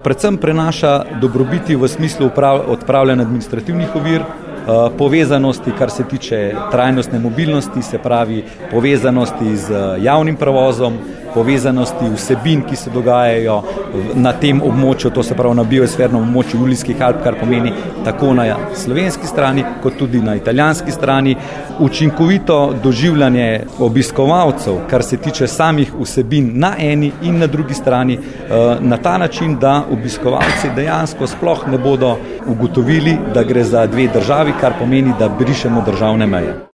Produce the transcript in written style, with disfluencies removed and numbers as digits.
Predvsem prenaša dobrobiti v smislu odpravljanja administrativnih ovir, povezanosti, kar se tiče trajnostne mobilnosti, se pravi povezanosti z javnim prevozom, povezanosti vsebin, ki se dogajajo na tem območju, to se pravi na biosfernem območju Julijskih Alp, kar pomeni tako na slovenski strani, kot tudi na italijanski strani. Učinkovito doživljanje obiskovalcev, kar se tiče samih vsebin na eni in na drugi strani, na ta način, da obiskovalci dejansko sploh ne bodo ugotovili, da gre za dve državi, kar pomeni, da brišemo državne meje.